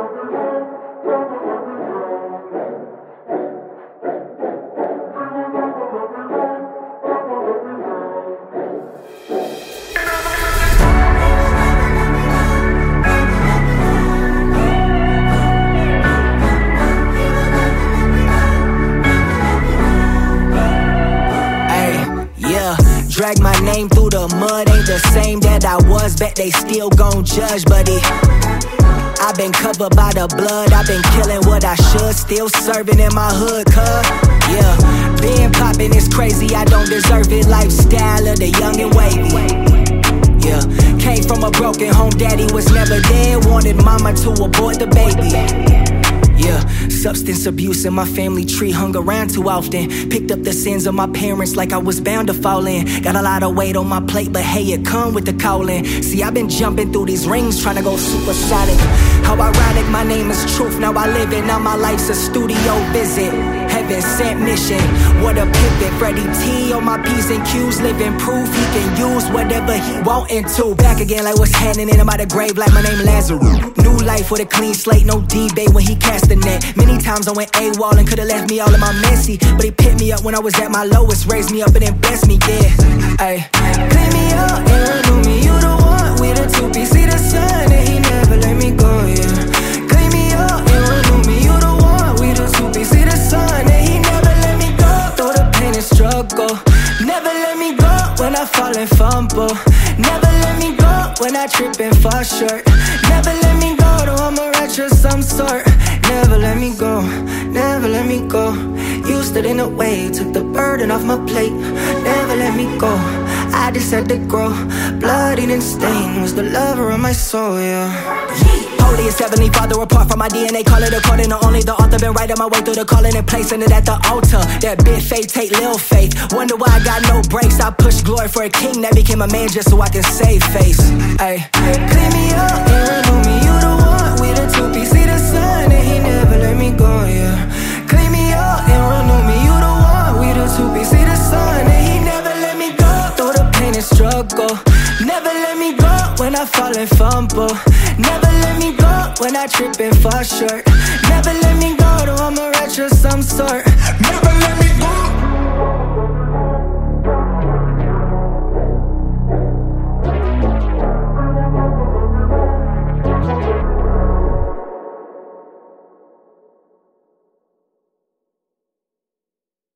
Drag my name through the mud, ain't the same that I was, bet they still gon' judge, buddy. I've been covered by the blood, I've been killing what I should, still serving in my hood, cuz. Yeah, being poppin' is crazy, I don't deserve it, lifestyle of the young and wavy. Yeah, came from a broken home, daddy was never there, wanted mama to abort the baby. Yeah, substance abuse in my family tree hung around too often. Picked up the sins of my parents like I was bound to fall in. Got a lot of weight on my plate, but hey, it come with the calling. See, I've been jumping through these rings trying to go supersonic. How ironic, my name is Truth, now I live it. Now my life's a studio visit. Heaven sent mission, what a pivot. Freddie T on my P's and Q's, living proof he can use whatever he want into. Back again like what's happening, I'm out of grave like my name Lazarus. New life with a clean slate, no debate when he cast the net. Many times I went AWOL and could've left me all in my messy, but he picked me up when I was at my lowest, raised me up and then blessed me, yeah. Ay, clean me up and renew me, you the one, we the two-piece, see the sun and he never let me go, yeah. Clean me up and renew me, you the one, we the two-piece, see the sun and he never let me go. Through the pain and struggle, never let me go when I fall and fumble. Never let me go when I trip and fall short. Never let me go, though I'm a wretch of some sort. Never let me go, never let me go. You stood in the way, took the burden off my plate. Never let me go, I just had to grow. Blood and stain was the lover of my soul, yeah. Holiest Heavenly Father, apart from my DNA, call it according to only the author. Been writing my way through the calling and placing it at the altar. That big faith take little faith. Wonder why I got no breaks. I push glory for a king that became a man just so I can save face. Ay, clean me up and renew me, you the one, we the two-piece, see the sun and he never let me go, yeah. Clean me up and renew me, you the one, we the two-piece, see the sun and he never let me go. Through the pain and struggle, never let me go when I fall and fumble. Never let me go when I trip and fall short. Never let me go, though I'm a wretch of some sort.